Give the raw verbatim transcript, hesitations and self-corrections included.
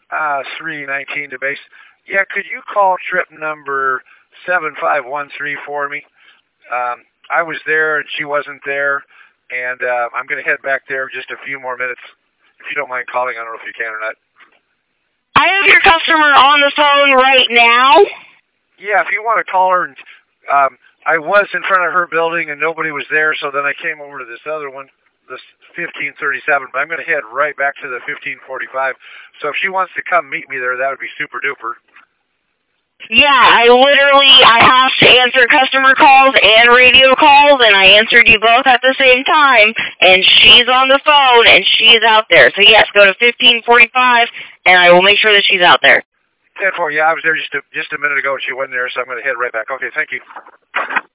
Uh, three nineteen to base. Yeah, could you call trip number seven five one three for me? Um, I was there and she wasn't there, and uh, I'm going to head back there just a few more minutes. If you don't mind calling, I don't know if you can or not. I have your customer on the phone right now. Yeah, if you want to call her, and um, I was in front of her building and nobody was there, so then I came over to this other one, this fifteen thirty-seven, but I'm going to head right back to the fifteen forty-five. So if she wants to come meet me there, that would be super duper. Yeah, I literally, I have to answer customer calls and radio calls, and I answered you both at the same time, and she's on the phone, and she's out there. So yes, go to fifteen forty-five, and I will make sure that she's out there. ten four, yeah, I was there just a, just a minute ago, and she wasn't there, so I'm going to head right back. Okay, thank you.